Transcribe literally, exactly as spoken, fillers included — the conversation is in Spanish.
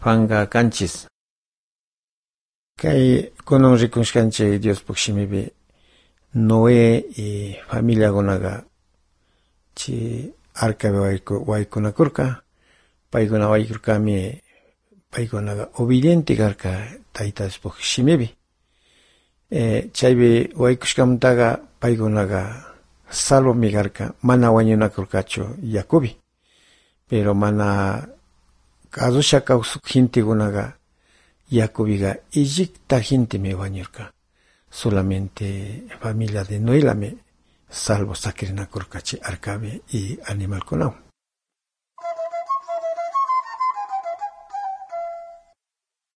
Panga canchis. Kay kunon rikushkanche Dios pukshimibi Noé y familia gonaga chi arcabe wayku waykunakurka paykuna waykurkami paykunaga obediente karka taytas pukshimibi eh chaybi waykushkamtaga paykunaga salvo migarka mana wañunakurkachu yakubi pero mana kazusha kawsuk hintigonaga yakubiga illikta hintimi wañurka solamente familia de Noé lame salvo sakrinakurkachi arcabe y animal kunam.